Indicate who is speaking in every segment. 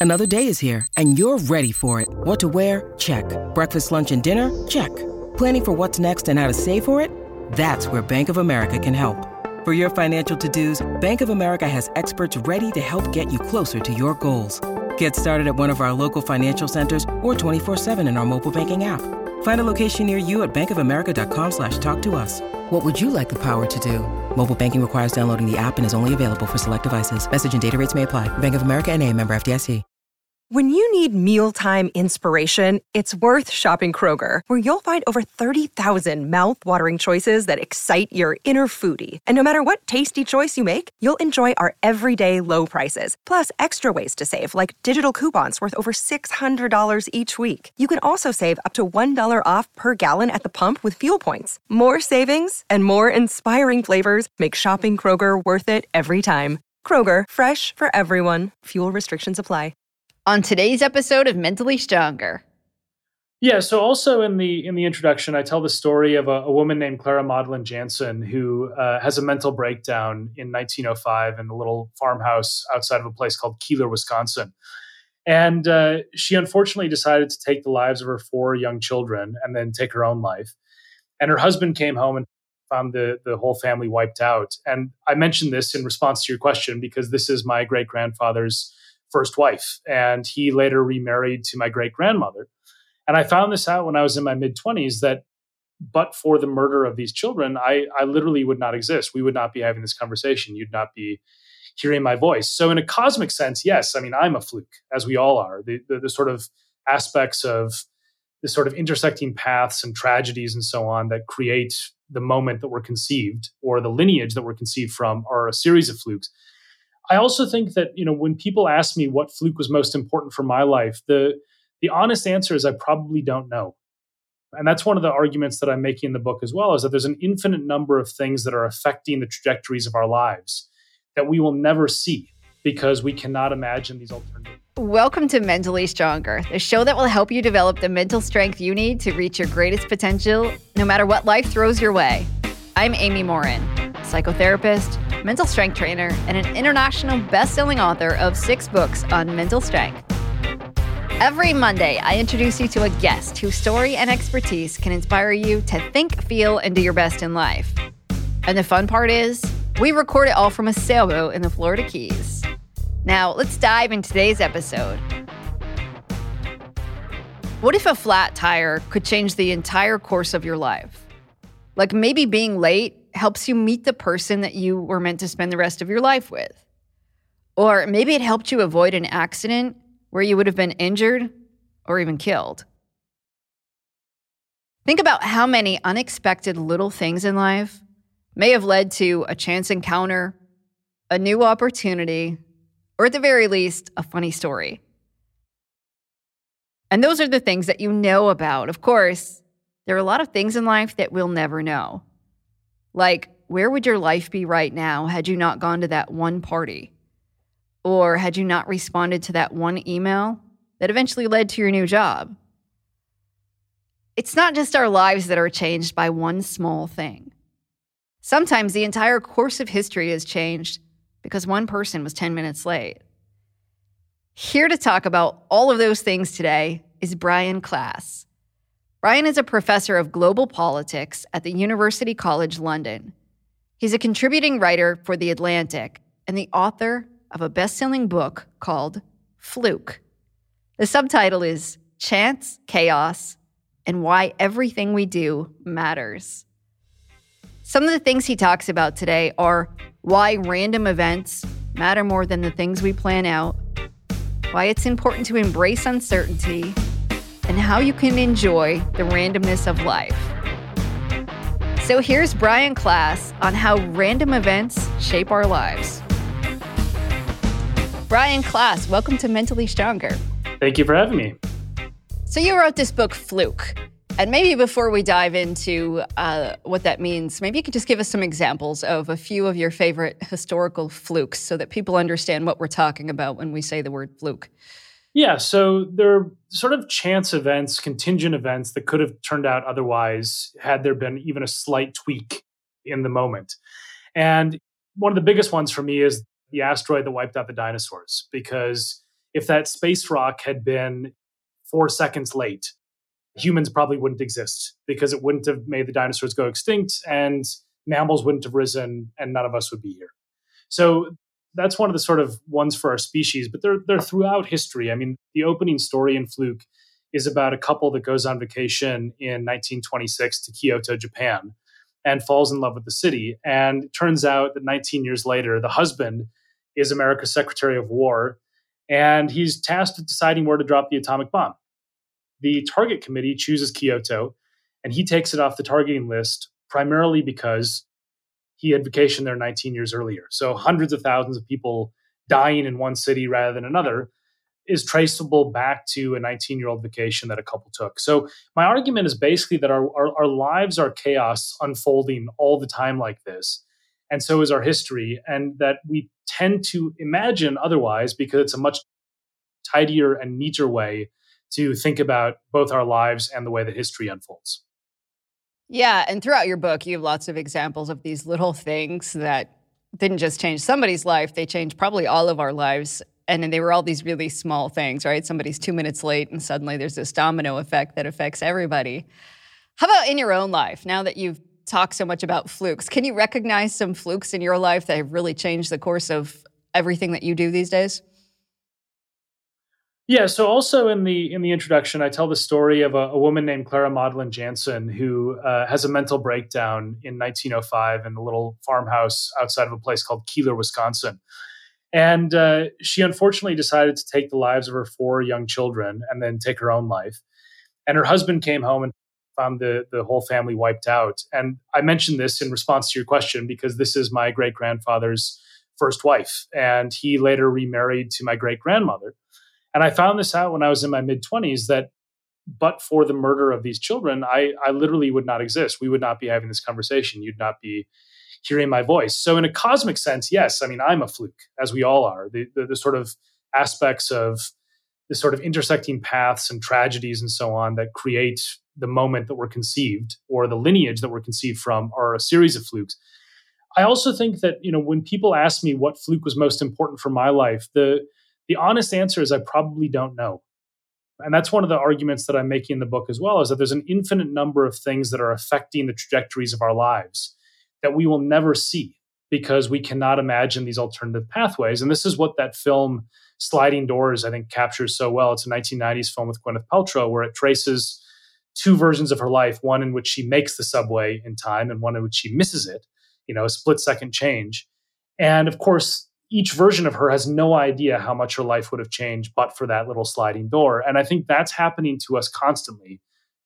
Speaker 1: Another day is here, and you're ready for it. What to wear? Check. Breakfast, lunch, and dinner? Check. Planning for what's next and how to save for it? That's where Bank of America can help. For your financial to-dos, Bank of America has experts ready to help get you closer to your goals. Get started at one of our local financial centers or 24/7 in our mobile banking app. Find a location near you at bankofamerica.com/talktous. What would you like the power to do? Mobile banking requires downloading the app and is only available for select devices. Message and data rates may apply. Bank of America N.A., member FDIC.
Speaker 2: When you need mealtime inspiration, it's worth shopping Kroger, where you'll find over 30,000 mouth-watering choices that excite your inner foodie. And no matter what tasty choice you make, you'll enjoy our everyday low prices, plus extra ways to save, like digital coupons worth over $600 each week. You can also save up to $1 off per gallon at the pump with fuel points. More savings and more inspiring flavors make shopping Kroger worth it every time. Kroger, fresh for everyone. Fuel restrictions apply.
Speaker 3: On today's episode of Mentally Stronger.
Speaker 4: Yeah, so also in the introduction, I tell the story of a woman named Clara Maudlin Jansen who has a mental breakdown in 1905 in a little farmhouse outside of a place called Keeler, Wisconsin. And she unfortunately decided to take the lives of her 4 young children and then take her own life. And her husband came home and found the whole family wiped out. And I mentioned this in response to your question because this is my great-grandfather's first wife. And he later remarried to my great-grandmother. And I found this out when I was in my mid-20s that but for the murder of these children, I literally would not exist. We would not be having this conversation. You'd not be hearing my voice. So in a cosmic sense, yes, I mean, I'm a fluke, as we all are. The sort of aspects of the sort of intersecting paths and tragedies and so on that create the moment that we're conceived or the lineage that we're conceived from are a series of flukes. I also think that, when people ask me what fluke was most important for my life, the honest answer is I probably don't know. And that's one of the arguments that I'm making in the book as well, is that there's an infinite number of things that are affecting the trajectories of our lives that we will never see because we cannot imagine these alternatives.
Speaker 3: Welcome to Mentally Stronger, the show that will help you develop the mental strength you need to reach your greatest potential, no matter what life throws your way. I'm Amy Morin, psychotherapist, mental strength trainer, and an international best-selling author of 6 books on mental strength. Every Monday, I introduce you to a guest whose story and expertise can inspire you to think, feel, and do your best in life. And the fun part is, we record it all from a sailboat in the Florida Keys. Now, let's dive into today's episode. What if a flat tire could change the entire course of your life? Like maybe being late helps you meet the person that you were meant to spend the rest of your life with. Or maybe it helped you avoid an accident where you would have been injured or even killed. Think about how many unexpected little things in life may have led to a chance encounter, a new opportunity, or at the very least, a funny story. And those are the things that you know about. Of course, there are a lot of things in life that we'll never know. Like, where would your life be right now had you not gone to that one party? Or had you not responded to that one email that eventually led to your new job? It's not just our lives that are changed by one small thing. Sometimes the entire course of history has changed because one person was 10 minutes late. Here to talk about all of those things today is Brian Klaas. Brian is a professor of global politics at the University College London. He's a contributing writer for The Atlantic and the author of a best-selling book called Fluke. The subtitle is Chance, Chaos, and Why Everything We Do Matters. Some of the things he talks about today are why random events matter more than the things we plan out, why it's important to embrace uncertainty, and how you can enjoy the randomness of life. So here's Brian Klaas on how random events shape our lives. Brian Klaas, welcome to Mentally Stronger.
Speaker 4: Thank you for having me.
Speaker 3: So you wrote this book, Fluke. And maybe before we dive into what that means, maybe you could just give us some examples of a few of your favorite historical flukes so that people understand what we're talking about when we say the word fluke.
Speaker 4: Yeah, so they're sort of chance events, contingent events that could have turned out otherwise had there been even a slight tweak in the moment. And one of the biggest ones for me is the asteroid that wiped out the dinosaurs, because if that space rock had been 4 seconds late, humans probably wouldn't exist because it wouldn't have made the dinosaurs go extinct and mammals wouldn't have risen and none of us would be here. So that's one of the sort of ones for our species, but they're throughout history. I mean, the opening story in Fluke is about a couple that goes on vacation in 1926 to Kyoto, Japan, and falls in love with the city. And it turns out that 19 years later, the husband is America's Secretary of War, and he's tasked with deciding where to drop the atomic bomb. The target committee chooses Kyoto, and he takes it off the targeting list primarily because he had vacationed there 19 years earlier. So hundreds of thousands of people dying in one city rather than another is traceable back to a 19-year-old vacation that a couple took. So my argument is basically that our lives are chaos unfolding all the time like this. And so is our history. And that we tend to imagine otherwise because it's a much tidier and neater way to think about both our lives and the way that history unfolds.
Speaker 3: Yeah, and throughout your book, you have lots of examples of these little things that didn't just change somebody's life, they changed probably all of our lives. And then they were all these really small things, right? Somebody's 2 minutes late and suddenly there's this domino effect that affects everybody. How about in your own life? Now that you've talked so much about flukes, can you recognize some flukes in your life that have really changed the course of everything that you do these days?
Speaker 4: Yeah, so also in the introduction, I tell the story of a woman named Clara Maudlin Jansen who has a mental breakdown in 1905 in a little farmhouse outside of a place called Keeler, Wisconsin. And she unfortunately decided to take the lives of her 4 young children and then take her own life. And her husband came home and found the whole family wiped out. And I mentioned this in response to your question because this is my great-grandfather's first wife. And he later remarried to my great-grandmother. And I found this out when I was in my mid-20s that but for the murder of these children, I literally would not exist. We would not be having this conversation. You'd not be hearing my voice. So in a cosmic sense, yes, I mean, I'm a fluke, as we all are. The sort of aspects of the sort of intersecting paths and tragedies and so on that create the moment that we're conceived or the lineage that we're conceived from are a series of flukes. I also think that, when people ask me what fluke was most important for my life, the honest answer is I probably don't know. And that's one of the arguments that I'm making in the book as well, is that there's an infinite number of things that are affecting the trajectories of our lives that we will never see because we cannot imagine these alternative pathways. And this is what that film Sliding Doors, I think, captures so well. It's a 1990s film with Gwyneth Paltrow where it traces 2 versions of her life, one in which she makes the subway in time and one in which she misses it, a split-second change. And of course, each version of her has no idea how much her life would have changed but for that little sliding door. And I think that's happening to us constantly.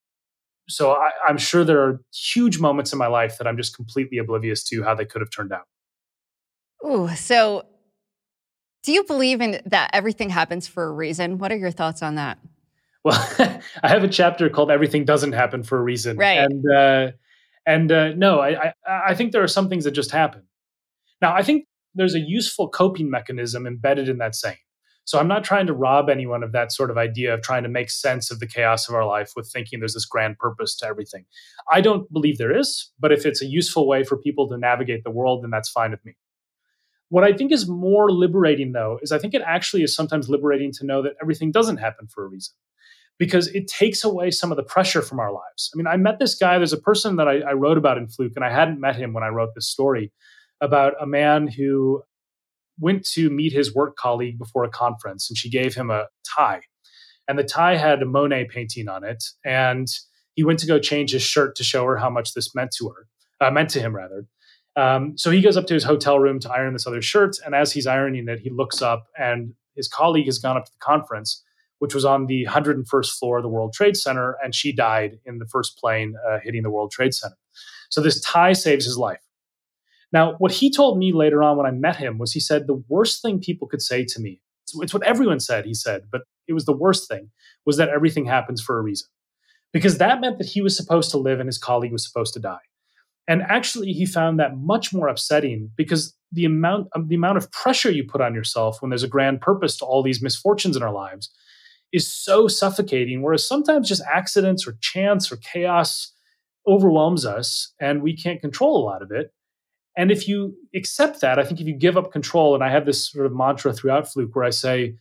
Speaker 4: So I'm sure there are huge moments in my life that I'm just completely oblivious to how they could have turned out.
Speaker 3: Ooh, so do you believe in that everything happens for a reason? What are your thoughts on that?
Speaker 4: Well, I have a chapter called Everything Doesn't Happen for a Reason.
Speaker 3: Right.
Speaker 4: And no, I think there are some things that just happen. Now, I think there's a useful coping mechanism embedded in that saying. So I'm not trying to rob anyone of that sort of idea of trying to make sense of the chaos of our life with thinking there's this grand purpose to everything. I don't believe there is, but if it's a useful way for people to navigate the world, then that's fine with me. What I think is more liberating, though, is I think it actually is sometimes liberating to know that everything doesn't happen for a reason, because it takes away some of the pressure from our lives. I mean, I met this guy, there's a person that I wrote about in Fluke, and I hadn't met him when I wrote this story, about a man who went to meet his work colleague before a conference, and she gave him a tie. And the tie had a Monet painting on it, and he went to go change his shirt to show her how much this meant to him. So he goes up to his hotel room to iron this other shirt, and as he's ironing it, he looks up, and his colleague has gone up to the conference, which was on the 101st floor of the World Trade Center, and she died in the first plane hitting the World Trade Center. So this tie saves his life. Now, what he told me later on when I met him was he said the worst thing people could say to me, it's what everyone said, he said, but it was the worst thing, was that everything happens for a reason. Because that meant that he was supposed to live and his colleague was supposed to die. And actually, he found that much more upsetting because the amount of pressure you put on yourself when there's a grand purpose to all these misfortunes in our lives is so suffocating, whereas sometimes just accidents or chance or chaos overwhelms us and we can't control a lot of it. And if you accept that, I think if you give up control, and I have this sort of mantra throughout Fluke where I say,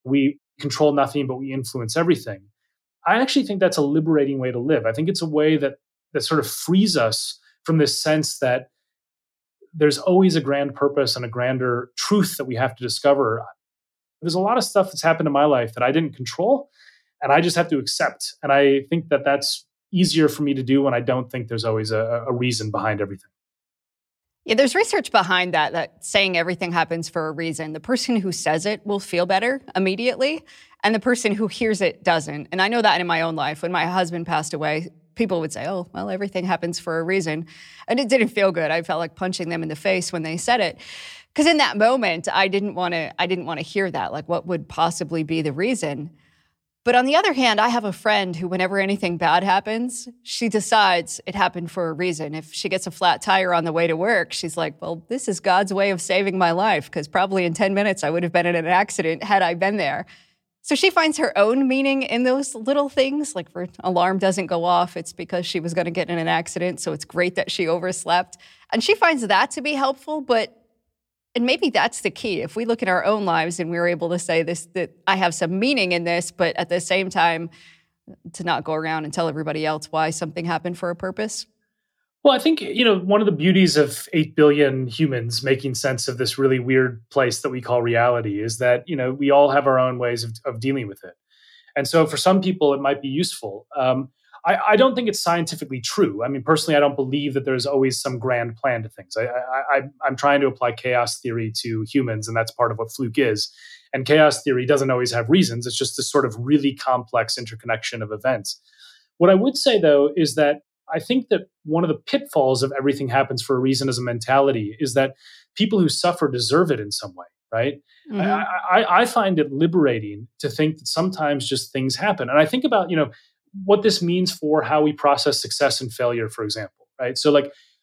Speaker 4: we control nothing, but we influence everything. I actually think that's a liberating way to live. I think it's a way that sort of frees us from this sense that there's always a grand purpose and a grander truth that we have to discover. There's a lot of stuff that's happened in my life that I didn't control, and I just have to accept. And I think that that's easier for me to do when I don't think there's always a reason behind everything.
Speaker 3: Yeah, there's research behind that saying everything happens for a reason. The person who says it will feel better immediately, and the person who hears it doesn't. And I know that in my own life. When my husband passed away, people would say, oh, well, everything happens for a reason. And it didn't feel good. I felt like punching them in the face when they said it. Because in that moment, I didn't want to hear that. Like, what would possibly be the reason? But on the other hand, I have a friend who, whenever anything bad happens, she decides it happened for a reason. If she gets a flat tire on the way to work, she's like, well, this is God's way of saving my life, because probably in 10 minutes I would have been in an accident had I been there. So she finds her own meaning in those little things. Like, if her alarm doesn't go off, it's because she was going to get in an accident, so it's great that she overslept. And she finds that to be helpful, and maybe that's the key. If we look at our own lives and we're able to say this, that I have some meaning in this, but at the same time, to not go around and tell everybody else why something happened for a purpose.
Speaker 4: Well, I think, one of the beauties of 8 billion humans making sense of this really weird place that we call reality is that, we all have our own ways of dealing with it. And so for some people, it might be useful. I don't think it's scientifically true. I mean, personally, I don't believe that there's always some grand plan to things. I'm trying to apply chaos theory to humans, and that's part of what Fluke is. And chaos theory doesn't always have reasons. It's just this sort of really complex interconnection of events. What I would say, though, is that I think that one of the pitfalls of everything happens for a reason as a mentality is that people who suffer deserve it in some way, right? Mm-hmm. I find it liberating to think that sometimes just things happen. And I think about, what this means for how we process success and failure, for example, right? So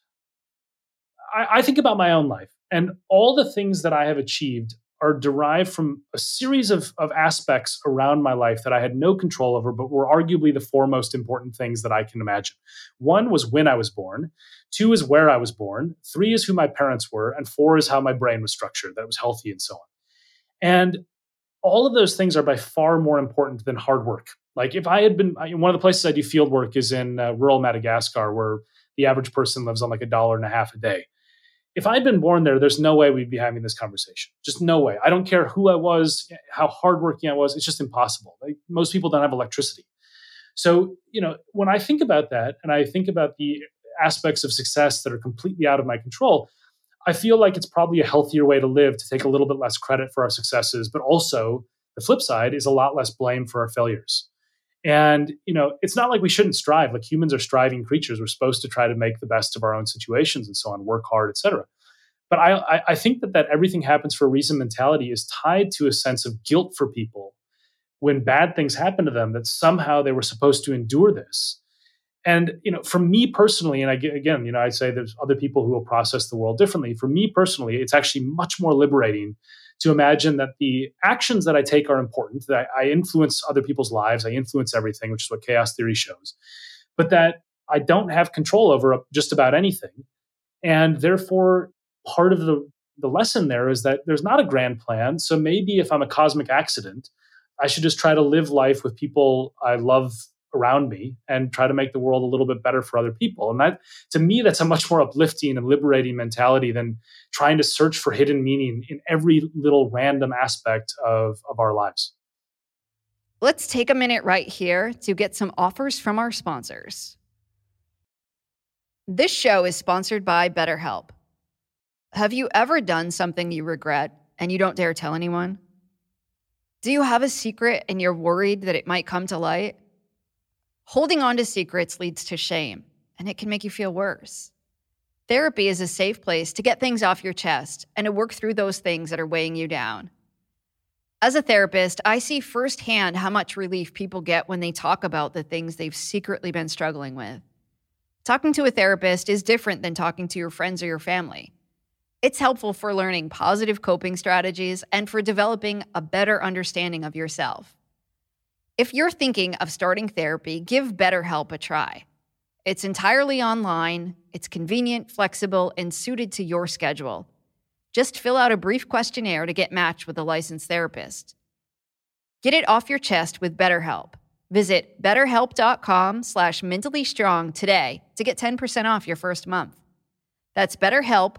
Speaker 4: I think about my own life, and all the things that I have achieved are derived from a series of aspects around my life that I had no control over, but were arguably the four most important things that I can imagine. 1 was when I was born. 2 is where I was born. 3 is who my parents were. And 4 is how my brain was structured, that it was healthy and so on. And all of those things are by far more important than hard work. Like, if I had been, one of the places I do field work is in rural Madagascar, where the average person lives on like $1.50 a day. If I'd been born there, there's no way we'd be having this conversation. Just no way. I don't care who I was, how hardworking I was. It's just impossible. Like, most people don't have electricity. So, when I think about that, and I think about the aspects of success that are completely out of my control, I feel like it's probably a healthier way to live, to take a little bit less credit for our successes, but also the flip side is a lot less blame for our failures. And, it's not like we shouldn't strive. Like, humans are striving creatures. We're supposed to try to make the best of our own situations and so on, work hard, et cetera. But I think that everything happens for a reason mentality is tied to a sense of guilt for people when bad things happen to them, that somehow they were supposed to endure this. And, for me personally, and again, I say there's other people who will process the world differently. For me personally, it's actually much more liberating to imagine that the actions that I take are important, that I influence other people's lives, I influence everything, which is what chaos theory shows, but that I don't have control over just about anything. And therefore, part of the lesson there is that there's not a grand plan. So maybe if I'm a cosmic accident, I should just try to live life with people I love around me and try to make the world a little bit better for other people. And that, to me, that's a much more uplifting and liberating mentality than trying to search for hidden meaning in every little random aspect of our lives.
Speaker 3: Let's take a minute right here to get some offers from our sponsors. This show is sponsored by BetterHelp. Have you ever done something you regret and you don't dare tell anyone? Do you have a secret and you're worried that it might come to light? Holding on to secrets leads to shame, and it can make you feel worse. Therapy is a safe place to get things off your chest and to work through those things that are weighing you down. As a therapist, I see firsthand how much relief people get when they talk about the things they've secretly been struggling with. Talking to a therapist is different than talking to your friends or your family. It's helpful for learning positive coping strategies and for developing a better understanding of yourself. If you're thinking of starting therapy, give BetterHelp a try. It's entirely online, it's convenient, flexible, and suited to your schedule. Just fill out a brief questionnaire to get matched with a licensed therapist. Get it off your chest with BetterHelp. Visit betterhelp.com/mentallystrong today to get 10% off your first month. That's BetterHelp,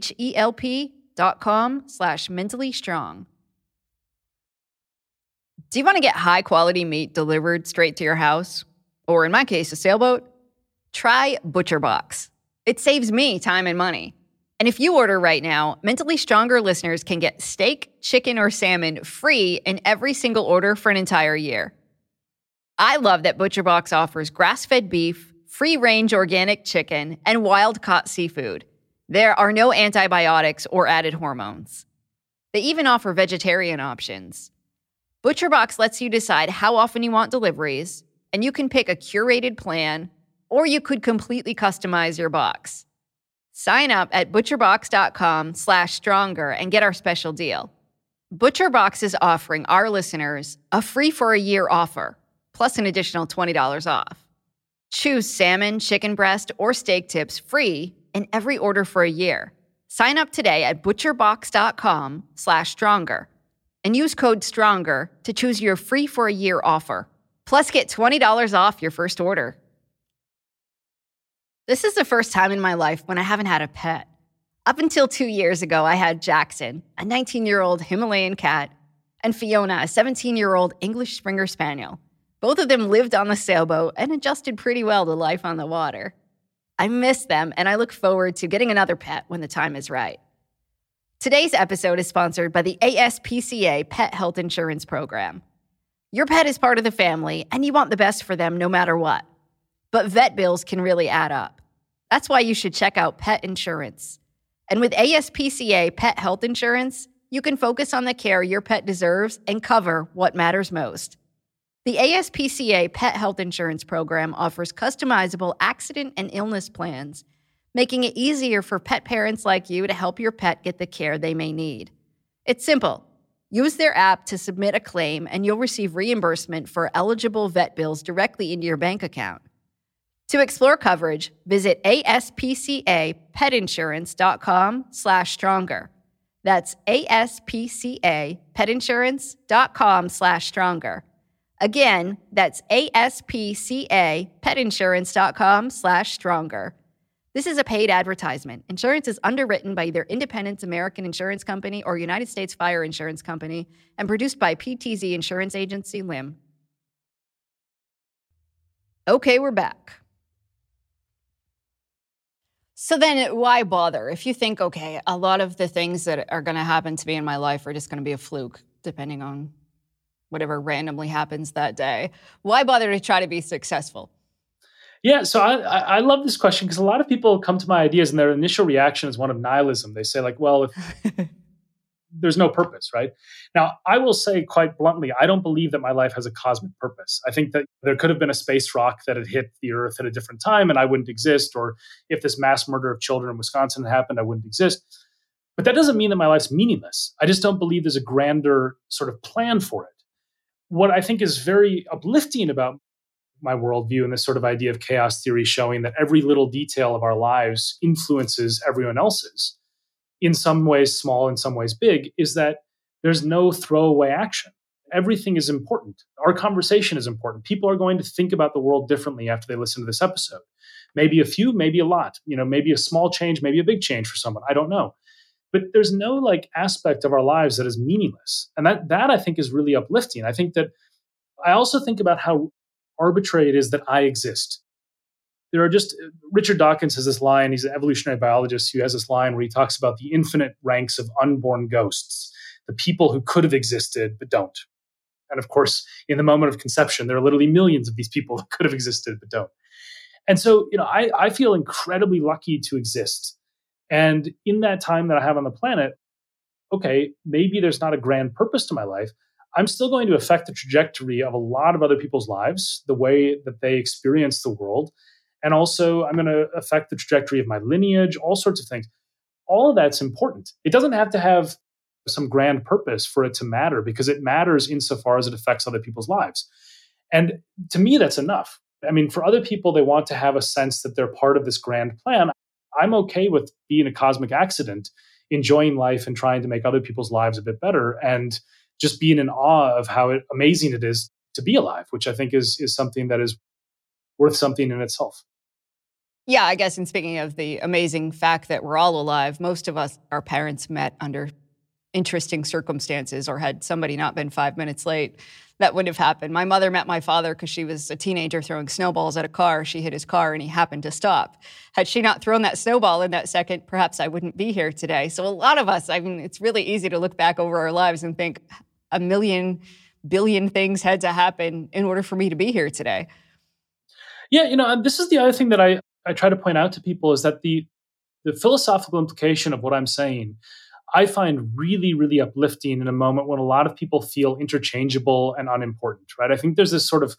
Speaker 3: HELP.com/mentallystrong. Do you want to get high quality meat delivered straight to your house? Or in my case, a sailboat? Try ButcherBox. It saves me time and money. And if you order right now, Mentally Stronger listeners can get steak, chicken, or salmon free in every single order for an entire year. I love that ButcherBox offers grass-fed beef, free-range organic chicken, and wild-caught seafood. There are no antibiotics or added hormones. They even offer vegetarian options. ButcherBox lets you decide how often you want deliveries, and you can pick a curated plan, or you could completely customize your box. Sign up at butcherbox.com/stronger and get our special deal. ButcherBox is offering our listeners a free for a year offer, plus an additional $20 off. Choose salmon, chicken breast, or steak tips free in every order for a year. Sign up today at butcherbox.com/stronger and use code STRONGER to choose your free for a year offer. Plus, get $20 off your first order. This is the first time in my life when I haven't had a pet. Up until 2 years ago, I had Jackson, a 19-year-old Himalayan cat, and Fiona, a 17-year-old English Springer Spaniel. Both of them lived on the sailboat and adjusted pretty well to life on the water. I miss them, and I look forward to getting another pet when the time is right. Today's episode is sponsored by the ASPCA Pet Health Insurance Program. Your pet is part of the family, and you want the best for them no matter what. But vet bills can really add up. That's why you should check out pet insurance. And with ASPCA Pet Health Insurance, you can focus on the care your pet deserves and cover what matters most. The ASPCA Pet Health Insurance Program offers customizable accident and illness plans, making it easier for pet parents like you to help your pet get the care they may need. It's simple. Use their app to submit a claim, and you'll receive reimbursement for eligible vet bills directly into your bank account. To explore coverage, visit aspcapetinsurance.com/stronger. That's aspcapetinsurance.com/stronger. Again, that's aspcapetinsurance.com/stronger. This is a paid advertisement. Insurance is underwritten by either Independence American Insurance Company or United States Fire Insurance Company and produced by PTZ Insurance Agency, LIM. Okay, we're back. So then why bother? If you think, okay, a lot of the things that are going to happen to me in my life are just going to be a fluke, depending on whatever randomly happens that day, why bother to try to be successful?
Speaker 4: Yeah, so I love this question because a lot of people come to my ideas and their initial reaction is one of nihilism. They say like, well, if there's no purpose, right? Now, I will say quite bluntly, I don't believe that my life has a cosmic purpose. I think that there could have been a space rock that had hit the Earth at a different time and I wouldn't exist. Or if this mass murder of children in Wisconsin had happened, I wouldn't exist. But that doesn't mean that my life's meaningless. I just don't believe there's a grander sort of plan for it. What I think is very uplifting about my worldview and this sort of idea of chaos theory showing that every little detail of our lives influences everyone else's, in some ways small, in some ways big, is that there's no throwaway action. Everything is important. Our conversation is important. People are going to think about the world differently after they listen to this episode. Maybe a few, maybe a lot, maybe a small change, maybe a big change for someone. I don't know. But there's no aspect of our lives that is meaningless. And that I think is really uplifting. I also think about how arbitrary it is that I exist. Richard Dawkins has this line, he's an evolutionary biologist who has this line where he talks about the infinite ranks of unborn ghosts, the people who could have existed but don't. And of course, in the moment of conception, there are literally millions of these people who could have existed but don't. And so, I feel incredibly lucky to exist. And in that time that I have on the planet, okay, maybe there's not a grand purpose to my life. I'm still going to affect the trajectory of a lot of other people's lives, the way that they experience the world. And also, I'm going to affect the trajectory of my lineage, all sorts of things. All of that's important. It doesn't have to have some grand purpose for it to matter because it matters insofar as it affects other people's lives. And to me, that's enough. I mean, for other people, they want to have a sense that they're part of this grand plan. I'm okay with being a cosmic accident, enjoying life and trying to make other people's lives a bit better. And just being in awe of how amazing it is to be alive, which I think is something that is worth something in itself.
Speaker 3: Yeah, I guess, and speaking of the amazing fact that we're all alive, most of us, our parents met under interesting circumstances, or had somebody not been 5 minutes late, that wouldn't have happened. My mother met my father because she was a teenager throwing snowballs at a car. She hit his car and he happened to stop. Had she not thrown that snowball in that second, perhaps I wouldn't be here today. So a lot of us, I mean, it's really easy to look back over our lives and think a million, billion things had to happen in order for me to be here today.
Speaker 4: Yeah, and this is the other thing that I try to point out to people is that the philosophical implication of what I'm saying, I find really, really uplifting in a moment when a lot of people feel interchangeable and unimportant, right? I think there's this sort of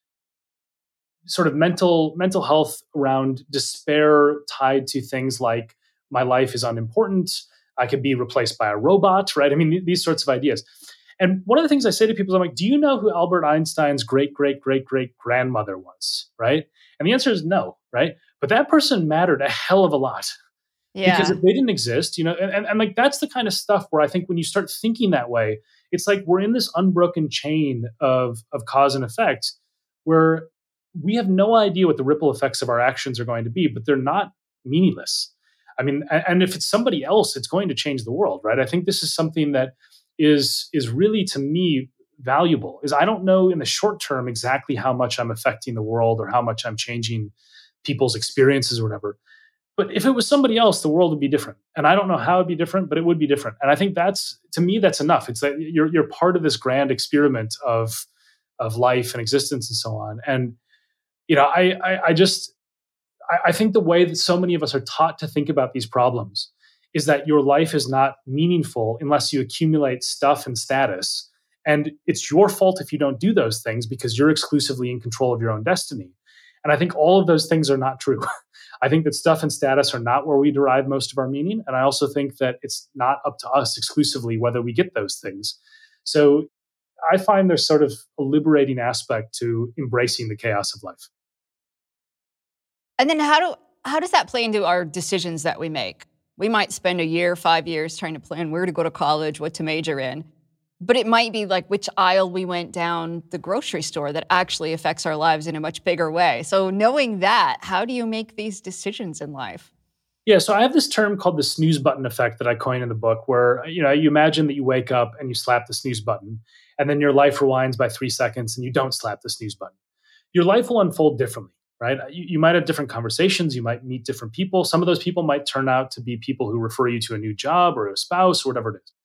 Speaker 4: mental health around despair tied to things like my life is unimportant, I could be replaced by a robot, right? I mean, these sorts of ideas. And one of the things I say to people is, I'm like, do you know who Albert Einstein's great-great-great-great-grandmother was, right? And the answer is no, right? But that person mattered a hell of a lot.
Speaker 3: Yeah.
Speaker 4: Because if they didn't exist, and like that's the kind of stuff where I think when you start thinking that way, it's like we're in this unbroken chain of cause and effect where we have no idea what the ripple effects of our actions are going to be, but they're not meaningless. I mean, and if it's somebody else, it's going to change the world, right? I think this is something that is really, to me, valuable. Is I don't know in the short term exactly how much I'm affecting the world or how much I'm changing people's experiences or whatever. But if it was somebody else, the world would be different. And I don't know how it'd be different, but it would be different. And I think to me, that's enough. It's that you're part of this grand experiment of life and existence and so on. And, I think the way that so many of us are taught to think about these problems is that your life is not meaningful unless you accumulate stuff and status. And it's your fault if you don't do those things because you're exclusively in control of your own destiny. And I think all of those things are not true. I think that stuff and status are not where we derive most of our meaning. And I also think that it's not up to us exclusively whether we get those things. So I find there's sort of a liberating aspect to embracing the chaos of life.
Speaker 3: And then how does that play into our decisions that we make? We might spend a year, 5 years trying to plan where to go to college, what to major in. But it might be like which aisle we went down the grocery store that actually affects our lives in a much bigger way. So knowing that, how do you make these decisions in life?
Speaker 4: Yeah, so I have this term called the snooze button effect that I coin in the book where, you imagine that you wake up and you slap the snooze button and then your life rewinds by 3 seconds and you don't slap the snooze button. Your life will unfold differently, right? You might have different conversations. You might meet different people. Some of those people might turn out to be people who refer you to a new job or a spouse or whatever it is.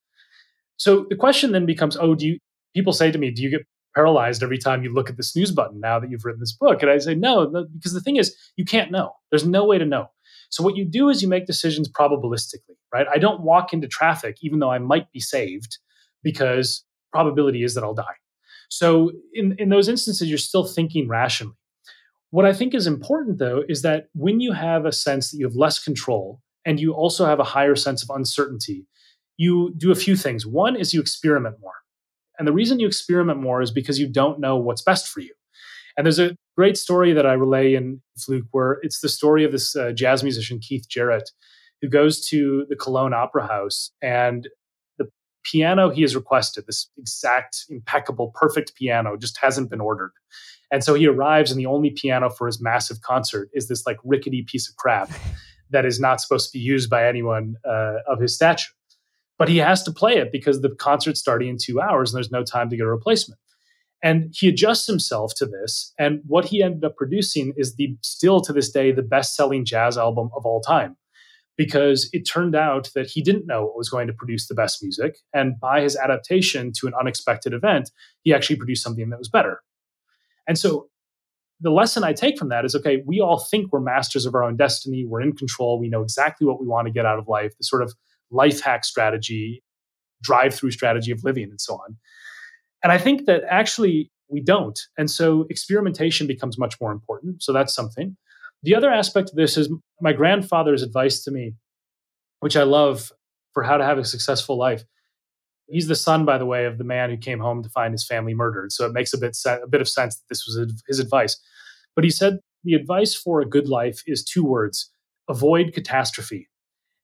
Speaker 4: So the question then becomes, people say to me, do you get paralyzed every time you look at the snooze button now that you've written this book? And I say, no, because the thing is, you can't know. There's no way to know. So what you do is you make decisions probabilistically, right? I don't walk into traffic, even though I might be saved, because probability is that I'll die. So in those instances, you're still thinking rationally. What I think is important, though, is that when you have a sense that you have less control and you also have a higher sense of uncertainty, you do a few things. One is you experiment more. And the reason you experiment more is because you don't know what's best for you. And there's a great story that I relay in Fluke where it's the story of this jazz musician, Keith Jarrett, who goes to the Cologne Opera House and the piano he has requested, this exact, impeccable, perfect piano, just hasn't been ordered. And so he arrives and the only piano for his massive concert is this like rickety piece of crap that is not supposed to be used by anyone of his stature. But he has to play it because the concert's starting in 2 hours and there's no time to get a replacement. And he adjusts himself to this. And what he ended up producing is still to this day, the best-selling jazz album of all time. Because it turned out that he didn't know what was going to produce the best music. And by his adaptation to an unexpected event, he actually produced something that was better. And so the lesson I take from that is, okay, we all think we're masters of our own destiny. We're in control. We know exactly what we want to get out of life. The sort of life hack strategy, drive-through strategy of living and so on. And I think that actually we don't. And so experimentation becomes much more important. So that's something. The other aspect of this is my grandfather's advice to me, which I love for how to have a successful life. He's the son, by the way, of the man who came home to find his family murdered. So it makes a bit of sense that this was his advice. But he said the advice for a good life is 2 words: avoid catastrophe.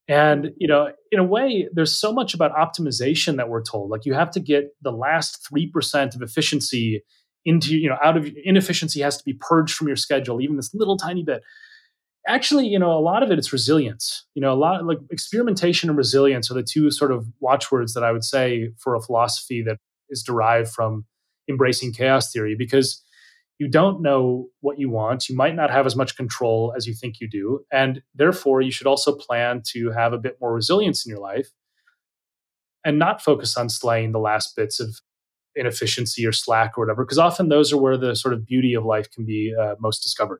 Speaker 4: And, in a way, there's so much about optimization that we're told. Like you have to get the last 3% of efficiency into, out of inefficiency has to be purged from your schedule, even this little tiny bit. Actually, a lot of it's resilience. A lot like experimentation and resilience are the two sort of watchwords that I would say for a philosophy that is derived from embracing chaos theory, because you don't know what you want. You might not have as much control as you think you do. And therefore, you should also plan to have a bit more resilience in your life and not focus on slaying the last bits of inefficiency or slack or whatever, because often those are where the sort of beauty of life can be most discovered.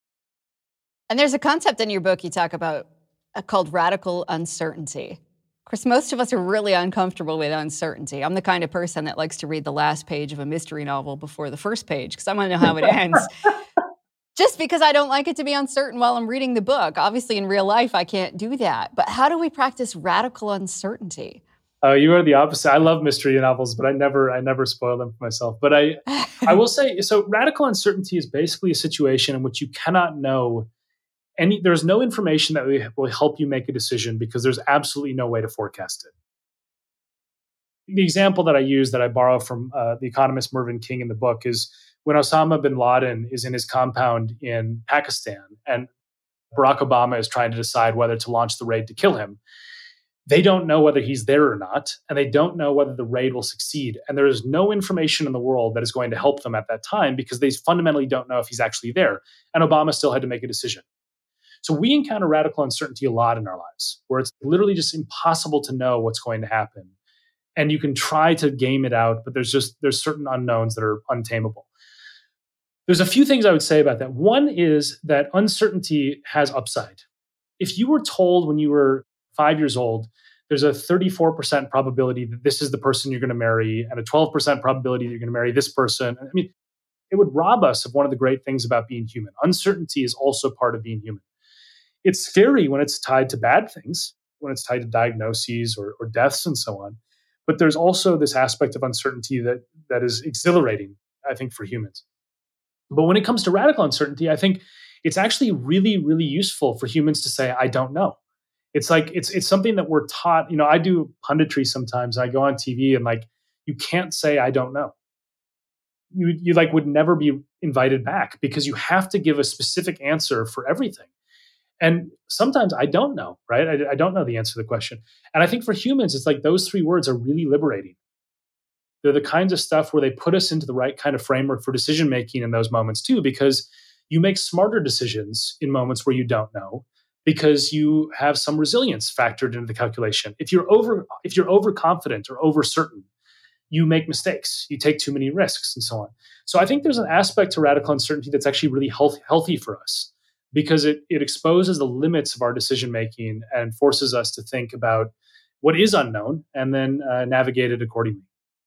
Speaker 3: And there's a concept in your book you talk about called radical uncertainty. Of course, most of us are really uncomfortable with uncertainty. I'm the kind of person that likes to read the last page of a mystery novel before the first page because I want to know how it ends. Just because I don't like it to be uncertain while I'm reading the book. Obviously, in real life, I can't do that. But how do we practice radical uncertainty?
Speaker 4: You are the opposite. I love mystery novels, but I never spoil them for myself. But I will say, so radical uncertainty is basically a situation in which you cannot know there's no information that will help you make a decision because there's absolutely no way to forecast it. The example that I use that I borrow from the economist Mervyn King in the book is when Osama bin Laden is in his compound in Pakistan and Barack Obama is trying to decide whether to launch the raid to kill him. They don't know whether he's there or not, and they don't know whether the raid will succeed. And there is no information in the world that is going to help them at that time because they fundamentally don't know if he's actually there. And Obama still had to make a decision. So we encounter radical uncertainty a lot in our lives, where it's literally just impossible to know what's going to happen. And you can try to game it out, but there's certain unknowns that are untamable. There's a few things I would say about that. One is that uncertainty has upside. If you were told when you were 5 years old, there's a 34% probability that this is the person you're going to marry and a 12% probability that you're going to marry this person. I mean, it would rob us of one of the great things about being human. Uncertainty is also part of being human. It's scary when it's tied to bad things, when it's tied to diagnoses or deaths and so on. But there's also this aspect of uncertainty that is exhilarating, I think, for humans. But when it comes to radical uncertainty, I think it's actually really, really useful for humans to say, I don't know. It's like, it's something that we're taught. I do punditry sometimes. I go on TV and you can't say, I don't know. You would never be invited back because you have to give a specific answer for everything. And sometimes I don't know, right? I don't know the answer to the question. And I think for humans, it's like those three words are really liberating. They're the kinds of stuff where they put us into the right kind of framework for decision-making in those moments too, because you make smarter decisions in moments where you don't know, because you have some resilience factored into the calculation. If you're overconfident or over certain, you make mistakes, you take too many risks and so on. So I think there's an aspect to radical uncertainty that's actually really healthy for us, because it exposes the limits of our decision-making and forces us to think about what is unknown and then navigate it accordingly.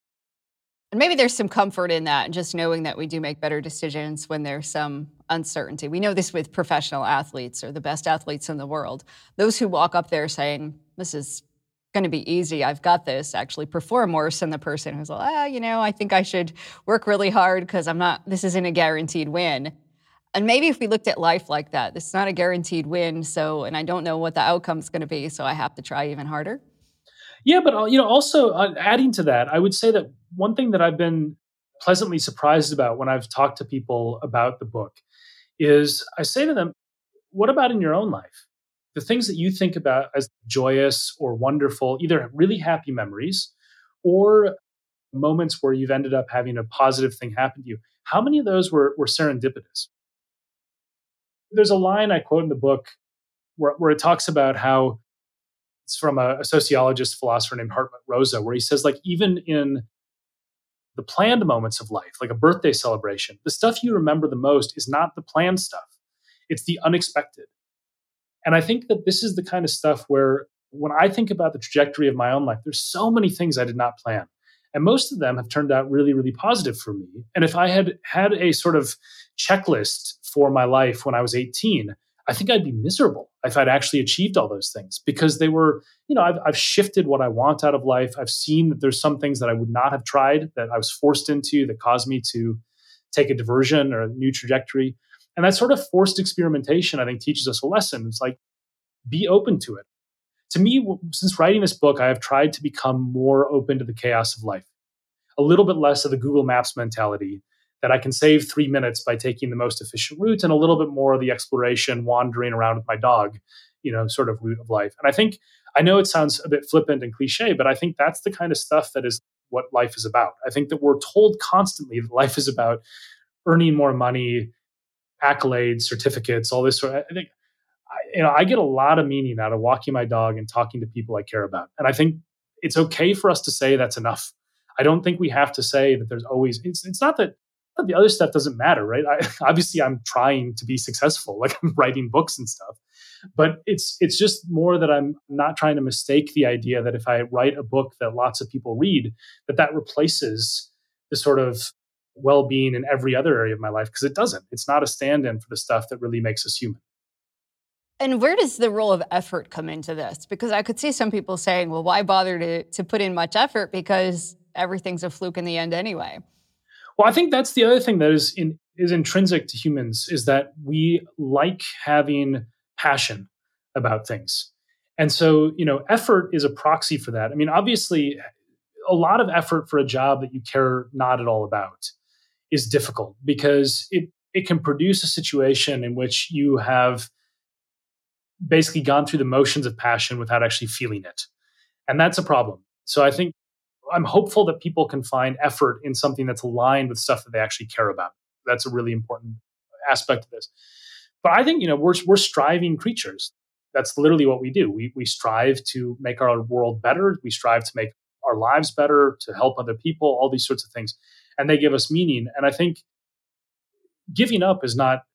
Speaker 3: And maybe there's some comfort in that, just knowing that we do make better decisions when there's some uncertainty. We know this with professional athletes or the best athletes in the world. Those who walk up there saying, this is going to be easy, I've got this, actually perform worse than the person who's like, I think I should work really hard because this isn't a guaranteed win. And maybe if we looked at life like that, this is not a guaranteed win, and I don't know what the outcome's going to be, so I have to try even harder.
Speaker 4: Yeah, but also adding to that, I would say that one thing that I've been pleasantly surprised about when I've talked to people about the book is I say to them, what about in your own life? The things that you think about as joyous or wonderful, either really happy memories or moments where you've ended up having a positive thing happen to you. How many of those were serendipitous? There's a line I quote in the book where it talks about how it's from a sociologist, philosopher named Hartmut Rosa, where he says, even in the planned moments of life, like a birthday celebration, the stuff you remember the most is not the planned stuff. It's the unexpected. And I think that this is the kind of stuff where when I think about the trajectory of my own life, there's so many things I did not plan. And most of them have turned out really, really positive for me. And if I had had a sort of checklist for my life when I was 18, I think I'd be miserable if I'd actually achieved all those things, because they were, I've shifted what I want out of life. I've seen that there's some things that I would not have tried that I was forced into that caused me to take a diversion or a new trajectory. And that sort of forced experimentation, I think, teaches us a lesson. It's like, be open to it. to me, since writing this book, I have tried to become more open to the chaos of life, a little bit less of the Google Maps mentality that I can save 3 minutes by taking the most efficient route, and a little bit more of the exploration, wandering around with my dog, sort of route of life. And I know it sounds a bit flippant and cliche, but I think that's the kind of stuff that is what life is about. I think that we're told constantly that life is about earning more money, accolades, certificates, all this sort of, I think, I get a lot of meaning out of walking my dog and talking to people I care about. And I think it's okay for us to say that's enough. I don't think we have to say that there's always, it's not that the other stuff doesn't matter, right? Obviously I'm trying to be successful, like I'm writing books and stuff, but it's just more that I'm not trying to mistake the idea that if I write a book that lots of people read, that replaces the sort of well-being in every other area of my life, because it doesn't. It's not a stand-in for the stuff that really makes us human.
Speaker 3: And where does the role of effort come into this? Because I could see some people saying, well, why bother to put in much effort, because everything's a fluke in the end anyway.
Speaker 4: Well, I think that's the other thing that is intrinsic to humans, is that we like having passion about things. And so, effort is a proxy for that. I mean, obviously, a lot of effort for a job that you care not at all about is difficult, because it can produce a situation in which you have basically gone through the motions of passion without actually feeling it. And that's a problem. So I think I'm hopeful that people can find effort in something that's aligned with stuff that they actually care about. That's a really important aspect of this. But I think, we're striving creatures. That's literally what we do. We strive to make our world better. We strive to make our lives better, to help other people, all these sorts of things. And they give us meaning. And I think giving up it's not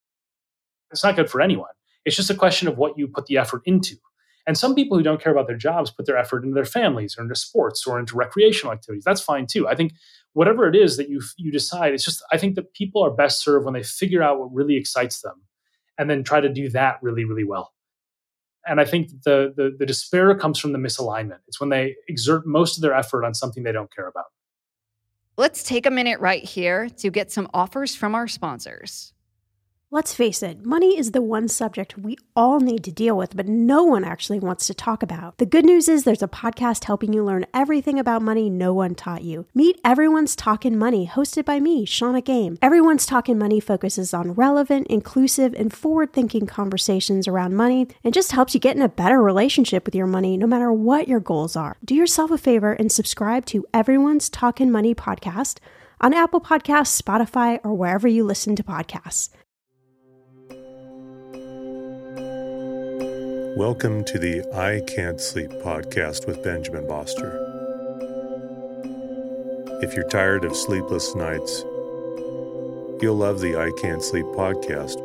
Speaker 4: good for anyone. It's just a question of what you put the effort into. And some people who don't care about their jobs put their effort into their families or into sports or into recreational activities. That's fine too. I think whatever it is that you decide, I think that people are best served when they figure out what really excites them and then try to do that really, really well. And I think the despair comes from the misalignment. It's when they exert most of their effort on something they don't care about.
Speaker 3: Let's take a minute right here to get some offers from our sponsors.
Speaker 5: Let's face it, money is the one subject we all need to deal with, but no one actually wants to talk about. The good news is there's a podcast helping you learn everything about money no one taught you. Meet Everyone's Talkin' Money, hosted by me, Shauna Game. Everyone's Talkin' Money focuses on relevant, inclusive, and forward-thinking conversations around money, and just helps you get in a better relationship with your money no matter what your goals are. Do yourself a favor and subscribe to Everyone's Talkin' Money podcast on Apple Podcasts, Spotify, or wherever you listen to podcasts.
Speaker 6: Welcome to the I Can't Sleep podcast with Benjamin Boster. If you're tired of sleepless nights, you'll love the I Can't Sleep podcast.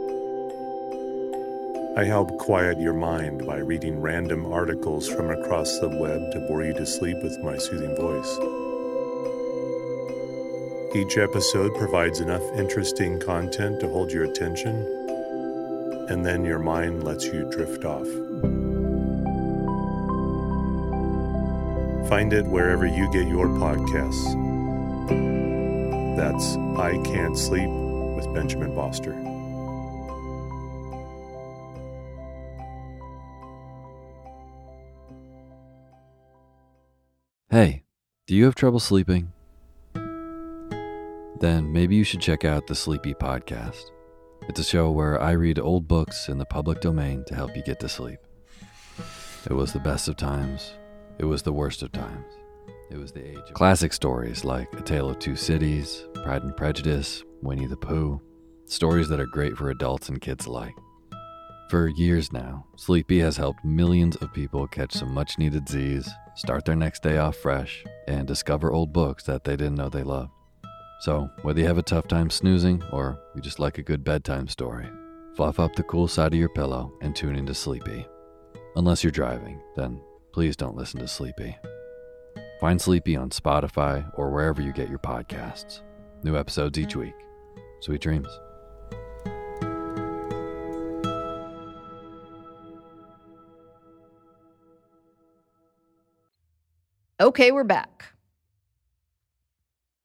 Speaker 6: I help quiet your mind by reading random articles from across the web to bore you to sleep with my soothing voice. Each episode provides enough interesting content to hold your attention, and then your mind lets you drift off. Find it wherever you get your podcasts. That's I Can't Sleep with Benjamin Boster.
Speaker 7: Hey, do you have trouble sleeping? Then maybe you should check out the Sleepy Podcast. It's a show where I read old books in the public domain to help you get to sleep. It was the best of times. It was the worst of times. It was the age of classic stories like A Tale of Two Cities, Pride and Prejudice, Winnie the Pooh. Stories that are great for adults and kids alike. For years now, Sleepy has helped millions of people catch some much-needed Z's, start their next day off fresh, and discover old books that they didn't know they loved. So, whether you have a tough time snoozing or you just like a good bedtime story, fluff up the cool side of your pillow and tune into Sleepy. Unless you're driving, then please don't listen to Sleepy. Find Sleepy on Spotify or wherever you get your podcasts. New episodes each week. Sweet dreams.
Speaker 3: Okay, we're back.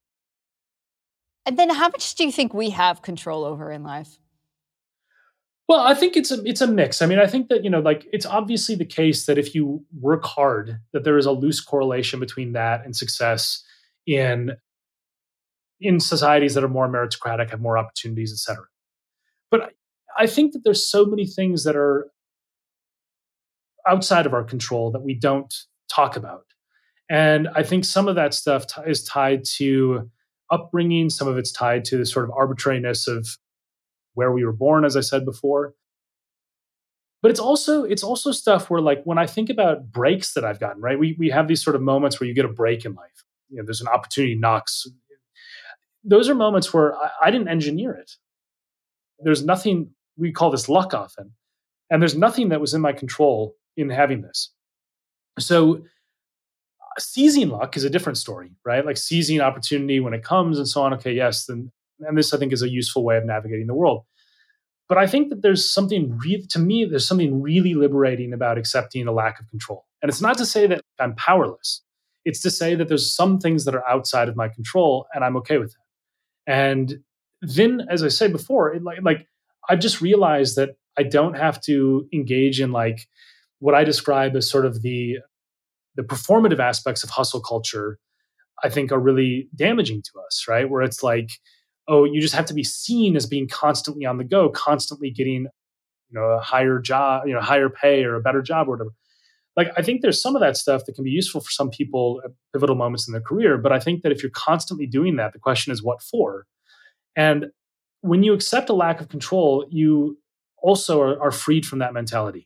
Speaker 3: And then how much do you think we have control over in life?
Speaker 4: Well, I think it's a mix. I mean, I think that, like it's obviously the case that if you work hard, that there is a loose correlation between that and success in societies that are more meritocratic, have more opportunities, et cetera. But I think that there's so many things that are outside of our control that we don't talk about. And I think some of that stuff is tied to upbringing. Some of it's tied to the sort of arbitrariness of where we were born, as I said before. But it's also stuff where, like, when I think about breaks that I've gotten, right? We have these sort of moments where you get a break in life. There's an opportunity knocks. Those are moments where I didn't engineer it. There's nothing, we call this luck often. And there's nothing that was in my control in having this. So seizing luck is a different story, right? Like seizing opportunity when it comes and so on. Okay, yes. And this, I think, is a useful way of navigating the world. But I think that there's something really liberating about accepting a lack of control. And it's not to say that I'm powerless. It's to say that there's some things that are outside of my control and I'm okay with that. And then, as I said before, I've just realized that I don't have to engage in like what I describe as sort of the performative aspects of hustle culture. I think are really damaging to us, right? Where it's like, oh, you just have to be seen as being constantly on the go, constantly getting, a higher job, higher pay or a better job or whatever. Like, I think there's some of that stuff that can be useful for some people at pivotal moments in their career. But I think that if you're constantly doing that, the question is what for? And when you accept a lack of control, you also are freed from that mentality.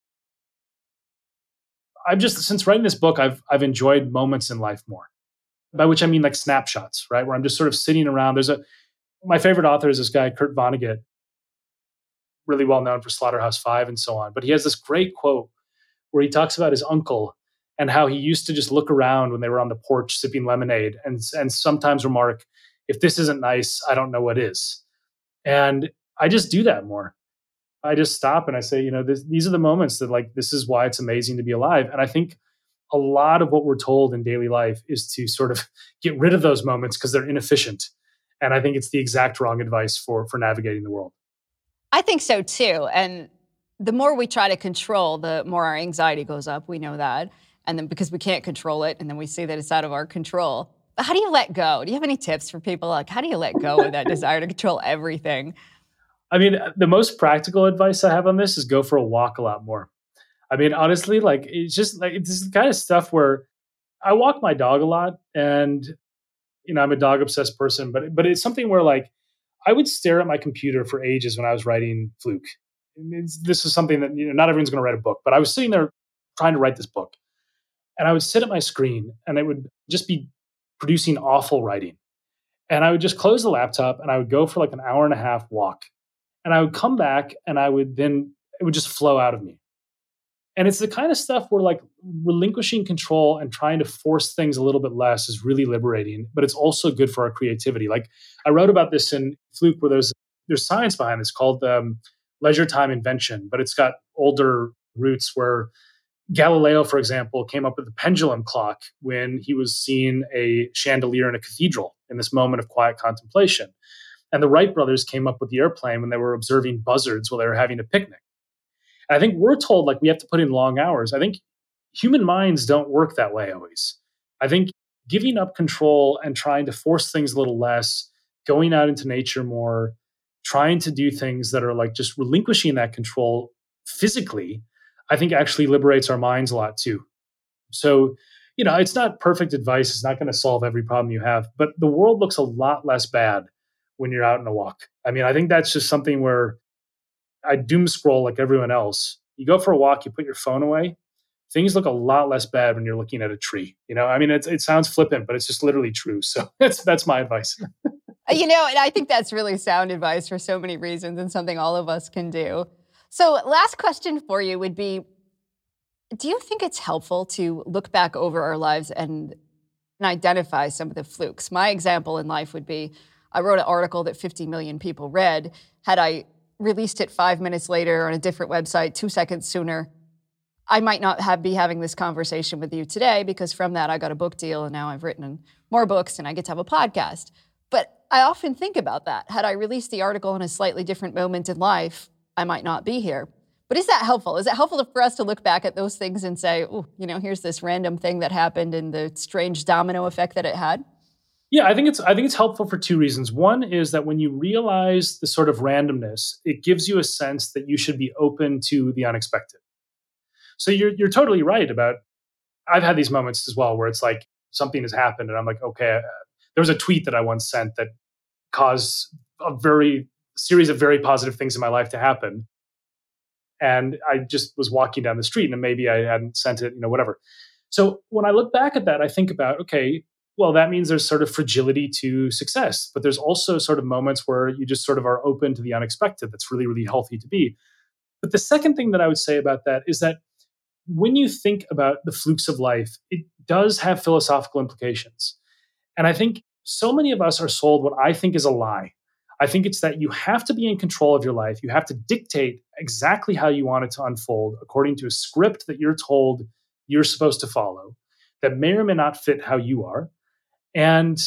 Speaker 4: Since writing this book, I've enjoyed moments in life more, by which I mean like snapshots, right? Where I'm just sort of sitting around. My favorite author is this guy, Kurt Vonnegut, really well known for Slaughterhouse-Five and so on. But he has this great quote where he talks about his uncle and how he used to just look around when they were on the porch sipping lemonade and sometimes remark, if this isn't nice, I don't know what is. And I just do that more. I just stop and I say, these are the moments that, like, this is why it's amazing to be alive. And I think a lot of what we're told in daily life is to sort of get rid of those moments because they're inefficient. And I think it's the exact wrong advice for navigating the world.
Speaker 3: I think so too. And the more we try to control, the more our anxiety goes up. We know that. And then because we can't control it, and then we see that it's out of our control. But how do you let go? Do you have any tips for people? Like, how do you let go of that desire to control everything?
Speaker 4: I mean, the most practical advice I have on this is go for a walk a lot more. I mean, honestly, like, it's just like, it's the kind of stuff where I walk my dog a lot and, I'm a dog obsessed person, but it's something where, like, I would stare at my computer for ages when I was writing Fluke. This is something that, not everyone's going to write a book, but I was sitting there trying to write this book and I would sit at my screen and it would just be producing awful writing. And I would just close the laptop and I would go for like an hour and a half walk. And I would come back and it would just flow out of me. And it's the kind of stuff where, like, relinquishing control and trying to force things a little bit less is really liberating, but it's also good for our creativity. Like, I wrote about this in Fluke where there's science behind this called leisure time invention, but it's got older roots where Galileo, for example, came up with the pendulum clock when he was seeing a chandelier in a cathedral in this moment of quiet contemplation. And the Wright brothers came up with the airplane when they were observing buzzards while they were having a picnic. And I think we're told, like, we have to put in long hours. I think human minds don't work that way always. I think giving up control and trying to force things a little less, going out into nature more, trying to do things that are like just relinquishing that control physically, I think actually liberates our minds a lot too. So, it's not perfect advice. It's not going to solve every problem you have, but the world looks a lot less bad when you're out on a walk. I mean, I think that's just something where I doom scroll like everyone else. You go for a walk, you put your phone away. Things look a lot less bad when you're looking at a tree. I mean, it sounds flippant, but it's just literally true. So that's my advice.
Speaker 3: And I think that's really sound advice for so many reasons and something all of us can do. So last question for you would be, do you think it's helpful to look back over our lives and identify some of the flukes? My example in life would be, I wrote an article that 50 million people read. Had I released it 5 minutes later on a different website, 2 seconds sooner, I might not be having this conversation with you today, because from that I got a book deal and now I've written more books and I get to have a podcast. But I often think about that. Had I released the article in a slightly different moment in life, I might not be here. But is that helpful? Is it helpful for us to look back at those things and say, oh, here's this random thing that happened and the strange domino effect that it had?
Speaker 4: Yeah, I think it's helpful for two reasons. One is that when you realize the sort of randomness, it gives you a sense that you should be open to the unexpected. So you're totally right about, I've had these moments as well where it's like something has happened and I'm like, okay, there was a tweet that I once sent that caused a series of very positive things in my life to happen. And I just was walking down the street and maybe I hadn't sent it, whatever. So when I look back at that, I think about, okay, well, that means there's sort of fragility to success, but there's also sort of moments where you just sort of are open to the unexpected. That's really, really healthy to be. But the second thing that I would say about that is that when you think about the flukes of life, it does have philosophical implications. And I think so many of us are sold what I think is a lie. I think it's that you have to be in control of your life. You have to dictate exactly how you want it to unfold according to a script that you're told you're supposed to follow that may or may not fit how you are. And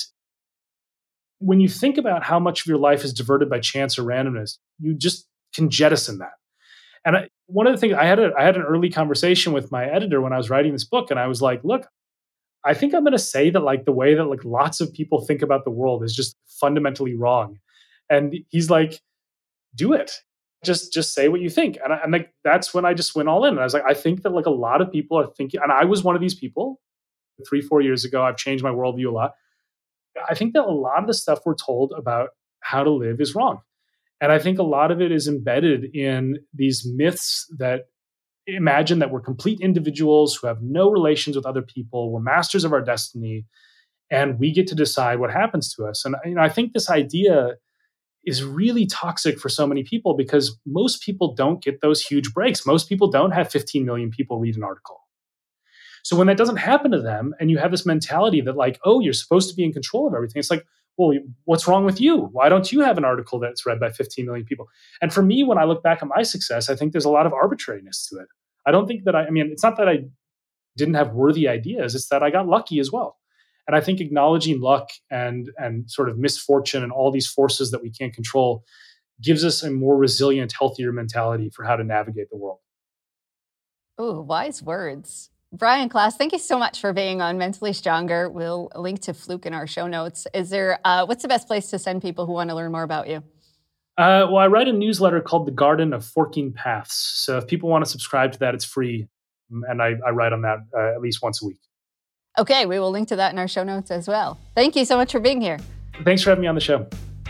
Speaker 4: when you think about how much of your life is diverted by chance or randomness, you just can jettison that. And one of the things I had an early conversation with my editor when I was writing this book, and I was like, look, I think I'm going to say that like the way that like lots of people think about the world is just fundamentally wrong. And he's like, do it. Just say what you think. And like that's when I just went all in. And I was like, I think that like a lot of people are thinking, and I was one of these people 3-4 years ago. I've changed my worldview a lot. I think that a lot of the stuff we're told about how to live is wrong. And I think a lot of it is embedded in these myths that imagine that we're complete individuals who have no relations with other people. We're masters of our destiny, and we get to decide what happens to us. And I think this idea is really toxic for so many people because most people don't get those huge breaks. Most people don't have 15 million people read an article. So when that doesn't happen to them, and you have this mentality that like, oh, you're supposed to be in control of everything, it's like, well, what's wrong with you? Why don't you have an article that's read by 15 million people? And for me, when I look back at my success, I think there's a lot of arbitrariness to it. I don't think that it's not that I didn't have worthy ideas. It's that I got lucky as well. And I think acknowledging luck and sort of misfortune and all these forces that we can't control gives us a more resilient, healthier mentality for how to navigate the world.
Speaker 3: Ooh, wise words. Brian Klaas, thank you so much for being on Mentally Stronger. We'll link to Fluke in our show notes. Is there, what's the best place to send people who want to learn more about you?
Speaker 4: Well, I write a newsletter called The Garden of Forking Paths. So if people want to subscribe to that, it's free. And I write on that at least once a week.
Speaker 3: Okay, we will link to that in our show notes as well. Thank you so much for being here.
Speaker 4: Thanks for having me on the show.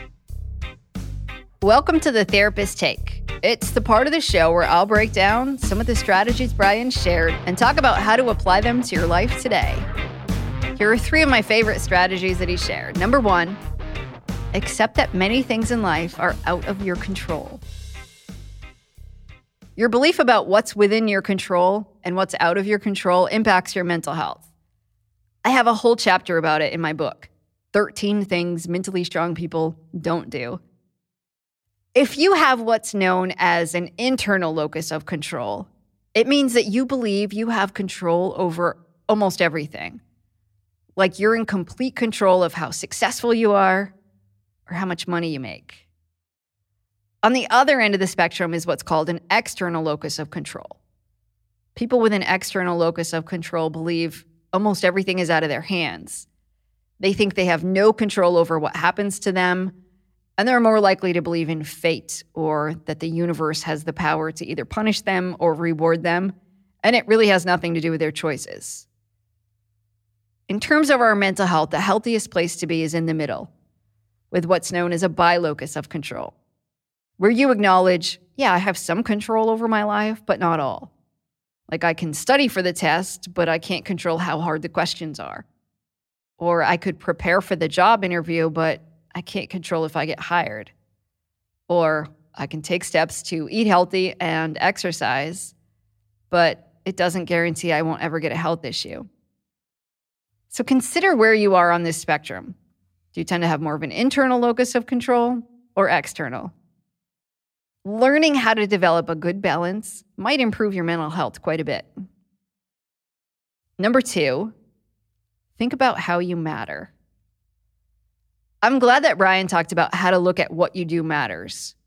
Speaker 3: Welcome to The Therapist Take. It's the part of the show where I'll break down some of the strategies Brian shared and talk about how to apply them to your life today. Here are 3 of my favorite strategies that he shared. Number 1, accept that many things in life are out of your control. Your belief about what's within your control and what's out of your control impacts your mental health. I have a whole chapter about it in my book, 13 Things Mentally Strong People Don't Do. If you have what's known as an internal locus of control, it means that you believe you have control over almost everything. Like you're in complete control of how successful you are or how much money you make. On the other end of the spectrum is what's called an external locus of control. People with an external locus of control believe almost everything is out of their hands. They think they have no control over what happens to them, and they're more likely to believe in fate or that the universe has the power to either punish them or reward them, and it really has nothing to do with their choices. In terms of our mental health, the healthiest place to be is in the middle, with what's known as a bilocus of control, where you acknowledge, yeah, I have some control over my life, but not all. Like I can study for the test, but I can't control how hard the questions are. Or I could prepare for the job interview, but I can't control if I get hired. Or I can take steps to eat healthy and exercise, but it doesn't guarantee I won't ever get a health issue. So consider where you are on this spectrum. Do you tend to have more of an internal locus of control or external? Learning how to develop a good balance might improve your mental health quite a bit. Number 2, think about how you matter. I'm glad that Brian talked about how to look at what you do matters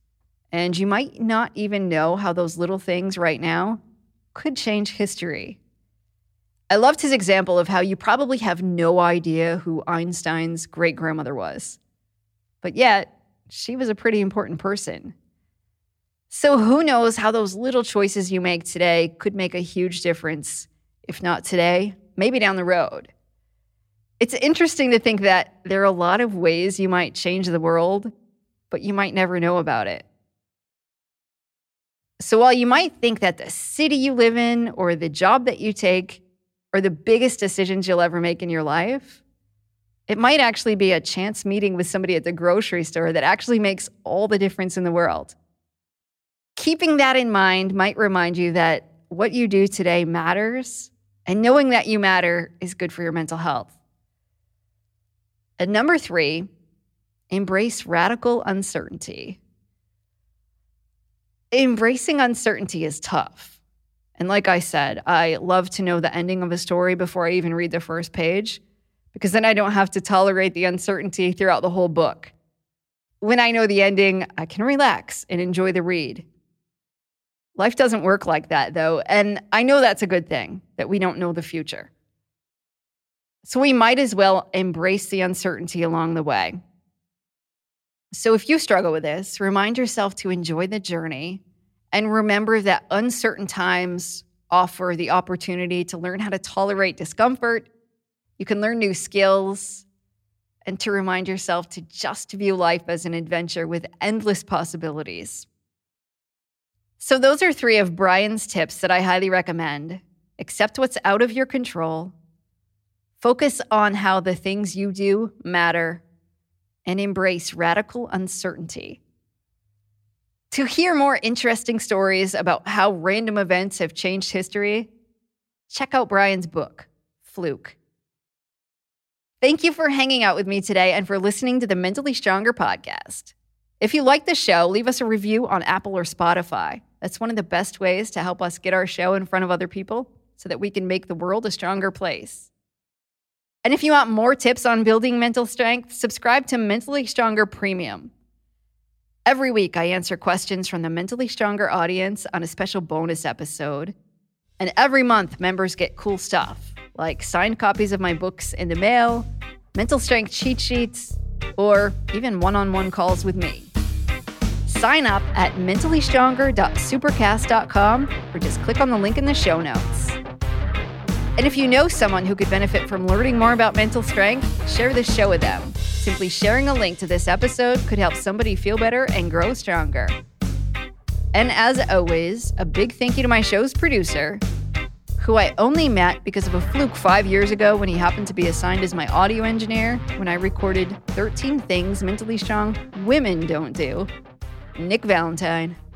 Speaker 3: And you might not even know how those little things right now could change history. I loved his example of how you probably have no idea who Einstein's great-grandmother was. But yet, she was a pretty important person. So who knows how those little choices you make today could make a huge difference, if not today, maybe down the road. It's interesting to think that there are a lot of ways you might change the world, but you might never know about it. So while you might think that the city you live in or the job that you take are the biggest decisions you'll ever make in your life, it might actually be a chance meeting with somebody at the grocery store that actually makes all the difference in the world. Keeping that in mind might remind you that what you do today matters, and knowing that you matter is good for your mental health. And number 3, embrace radical uncertainty. Embracing uncertainty is tough. And like I said, I love to know the ending of a story before I even read the first page, because then I don't have to tolerate the uncertainty throughout the whole book. When I know the ending, I can relax and enjoy the read. Life doesn't work like that, though, and I know that's a good thing, that we don't know the future. So we might as well embrace the uncertainty along the way. So if you struggle with this, remind yourself to enjoy the journey and remember that uncertain times offer the opportunity to learn how to tolerate discomfort. You can learn new skills, and to remind yourself to just view life as an adventure with endless possibilities. So those are 3 of Brian's tips that I highly recommend. Accept what's out of your control, focus on how the things you do matter, and embrace radical uncertainty. To hear more interesting stories about how random events have changed history, check out Brian's book, Fluke. Thank you for hanging out with me today and for listening to the Mentally Stronger podcast. If you like the show, leave us a review on Apple or Spotify. That's one of the best ways to help us get our show in front of other people so that we can make the world a stronger place. And if you want more tips on building mental strength, subscribe to Mentally Stronger Premium. Every week, I answer questions from the Mentally Stronger audience on a special bonus episode. And every month, members get cool stuff, like signed copies of my books in the mail, mental strength cheat sheets, or even one-on-one calls with me. Sign up at mentallystronger.supercast.com or just click on the link in the show notes. And if you know someone who could benefit from learning more about mental strength, share this show with them. Simply sharing a link to this episode could help somebody feel better and grow stronger. And as always, a big thank you to my show's producer, who I only met because of a fluke 5 years ago when he happened to be assigned as my audio engineer when I recorded 13 Things Mentally Strong Women Don't Do, Nick Valentine.